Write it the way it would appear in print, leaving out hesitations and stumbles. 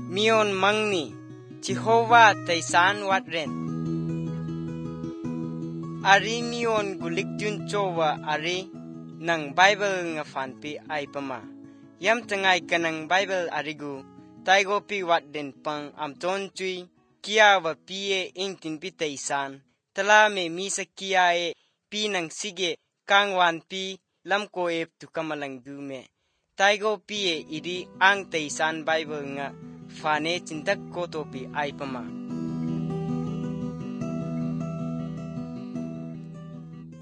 mion mangni Jehovah taisan wat ren. Ari mion gulik jun chowa ari nang Bible nga fanpi ay pama. Yam tangay kanang Bible arigu taigo pi wat den pang amton chui kia wa piye ing tinpi taisan. Tala me misa kia e pi nang sige kangwan pi lamko e tukamalang dume. Taigo piye idi ang taisan Bible nga fane cintak koto pi ay pama.